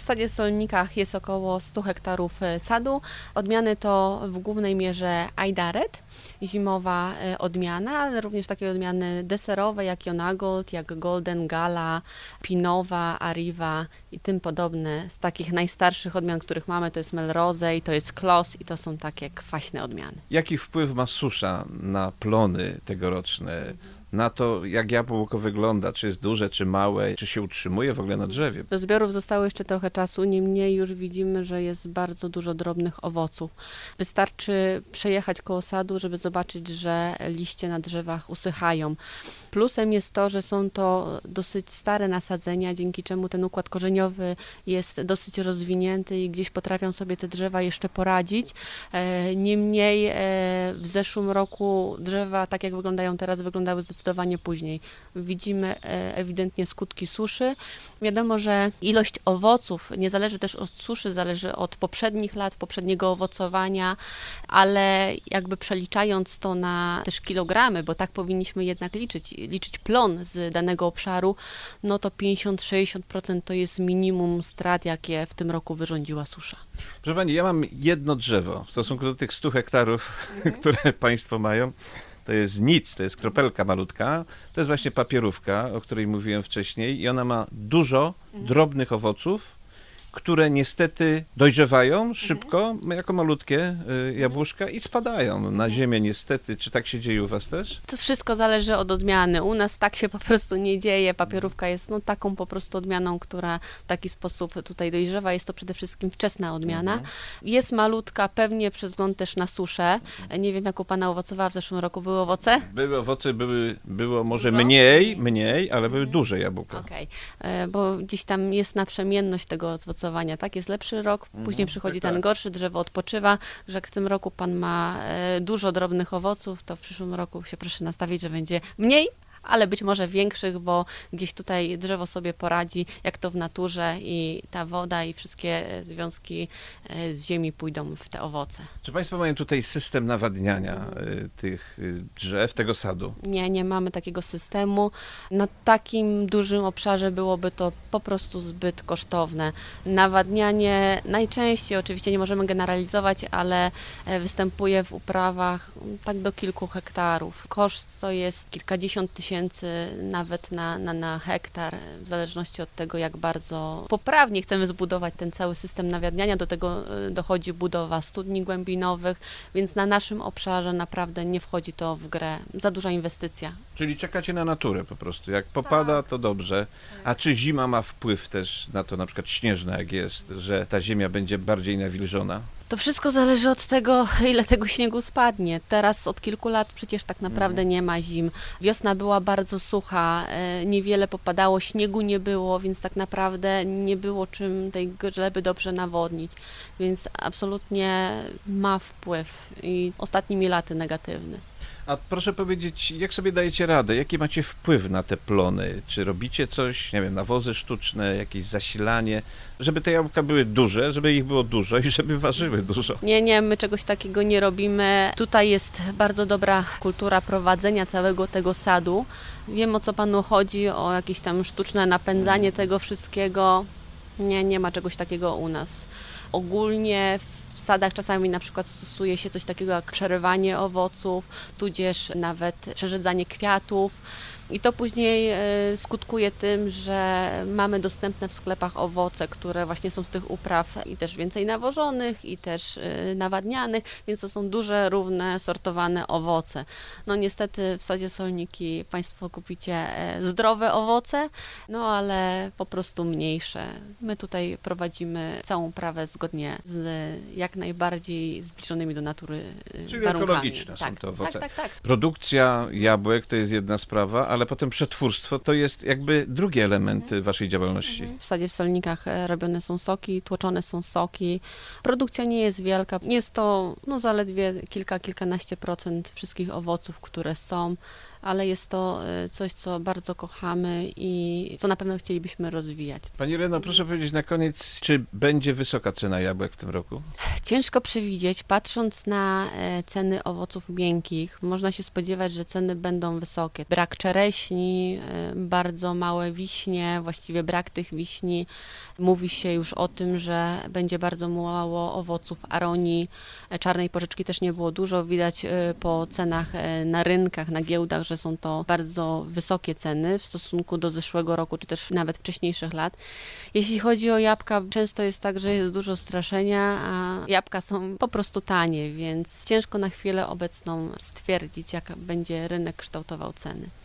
Sadzie Solnikach jest około 100 hektarów sadu. Odmiany to w głównej mierze Ajdaret, zimowa odmiana, ale również takie odmiany deserowe jak Jonagold, jak Golden, Gala, Pinowa, Arriva i tym podobne. Z takich najstarszych odmian, których mamy, to jest Melrose i to jest Klos i to są takie kwaśne odmiany. Jaki wpływ ma susza na plony tegoroczne? Na to, jak jabłko wygląda, czy jest duże, czy małe, czy się utrzymuje w ogóle na drzewie? Do zbiorów zostało jeszcze trochę czasu, niemniej już widzimy, że jest bardzo dużo drobnych owoców. Wystarczy przejechać koło sadu, żeby zobaczyć, że liście na drzewach usychają. Plusem jest to, że są to dosyć stare nasadzenia, dzięki czemu ten układ korzeniowy jest dosyć rozwinięty i gdzieś potrafią sobie te drzewa jeszcze poradzić. Niemniej w zeszłym roku drzewa, tak jak wyglądają teraz, wyglądały zdecydowanie później. Widzimy ewidentnie skutki suszy. Wiadomo, że ilość owoców nie zależy też od suszy, zależy od poprzednich lat, poprzedniego owocowania, ale jakby przeliczając to na też kilogramy, bo tak powinniśmy jednak liczyć plon z danego obszaru, no to 50-60% to jest minimum strat, jakie w tym roku wyrządziła susza. Proszę pani, ja mam jedno drzewo w stosunku do tych 100 hektarów, które państwo mają. To jest nic, to jest kropelka malutka. To jest właśnie papierówka, o której mówiłem wcześniej i ona ma dużo drobnych owoców, które niestety dojrzewają szybko, jako malutkie jabłuszka i spadają na ziemię niestety. Czy tak się dzieje u was też? To wszystko zależy od odmiany. U nas tak się po prostu nie dzieje. Papierówka jest taką po prostu odmianą, która w taki sposób tutaj dojrzewa. Jest to przede wszystkim wczesna odmiana. Jest malutka, pewnie przez wzgląd też na suszę. Nie wiem, jak u pana owocowała w zeszłym roku. Były owoce? Były owoce, było może mniej, ale były duże jabłka. Okej, bo gdzieś tam jest naprzemienność tego owocowania. Tak, jest lepszy rok, później przychodzi ten gorszy, drzewo odpoczywa, że jak w tym roku pan ma dużo drobnych owoców, to w przyszłym roku się proszę nastawić, że będzie mniej, ale być może większych, bo gdzieś tutaj drzewo sobie poradzi, jak to w naturze i ta woda i wszystkie związki z ziemi pójdą w te owoce. Czy państwo mają tutaj system nawadniania tych drzew, tego sadu? Nie mamy takiego systemu. Na takim dużym obszarze byłoby to po prostu zbyt kosztowne. Nawadnianie najczęściej, oczywiście nie możemy generalizować, ale występuje w uprawach tak do kilku hektarów. Koszt to jest kilkadziesiąt tysięcy nawet na hektar, w zależności od tego, jak bardzo poprawnie chcemy zbudować ten cały system nawadniania. Do tego dochodzi budowa studni głębinowych, więc na naszym obszarze naprawdę nie wchodzi to w grę. Za duża inwestycja. Czyli czekacie na naturę po prostu. Jak popada, to dobrze. A czy zima ma wpływ też na to, na przykład śnieżna jak jest, że ta ziemia będzie bardziej nawilżona? To wszystko zależy od tego, ile tego śniegu spadnie. Teraz od kilku lat przecież tak naprawdę nie ma zim. Wiosna była bardzo sucha, niewiele popadało, śniegu nie było, więc tak naprawdę nie było czym tej gleby dobrze nawodnić. Więc absolutnie ma wpływ i ostatnimi laty negatywny. A proszę powiedzieć, jak sobie dajecie radę? Jaki macie wpływ na te plony? Czy robicie coś, nie wiem, nawozy sztuczne, jakieś zasilanie, żeby te jabłka były duże, żeby ich było dużo i żeby ważyły dużo? Nie, my czegoś takiego nie robimy. Tutaj jest bardzo dobra kultura prowadzenia całego tego sadu. Wiem, o co panu chodzi, o jakieś tam sztuczne napędzanie tego wszystkiego. Nie ma czegoś takiego u nas. Ogólnie w sadach czasami na przykład stosuje się coś takiego jak przerywanie owoców, tudzież nawet przerzedzanie kwiatów. I to później skutkuje tym, że mamy dostępne w sklepach owoce, które właśnie są z tych upraw i też więcej nawożonych i też nawadnianych, więc to są duże, równe, sortowane owoce. No niestety w sadzie Solniki państwo kupicie zdrowe owoce, no ale po prostu mniejsze. My tutaj prowadzimy całą uprawę zgodnie z jak najbardziej zbliżonymi do natury czyli warunkami. Ekologiczne są te owoce. Tak. Produkcja jabłek to jest jedna sprawa, ale potem przetwórstwo to jest jakby drugi element waszej działalności. W sadzie w Solnikach robione są soki, tłoczone są soki. Produkcja nie jest wielka. Jest to zaledwie kilkanaście procent wszystkich owoców, które są. ale jest to coś, co bardzo kochamy i co na pewno chcielibyśmy rozwijać. Pani Ireno, proszę powiedzieć na koniec, czy będzie wysoka cena jabłek w tym roku? Ciężko przewidzieć, patrząc na ceny owoców miękkich, można się spodziewać, że ceny będą wysokie. Brak czereśni, bardzo małe wiśnie, właściwie brak tych wiśni. Mówi się już o tym, że będzie bardzo mało owoców aronii, czarnej porzeczki też nie było dużo. Widać po cenach na rynkach, na giełdach, że są to bardzo wysokie ceny w stosunku do zeszłego roku, czy też nawet wcześniejszych lat. Jeśli chodzi o jabłka, często jest tak, że jest dużo straszenia, a jabłka są po prostu tanie, więc ciężko na chwilę obecną stwierdzić, jak będzie rynek kształtował ceny.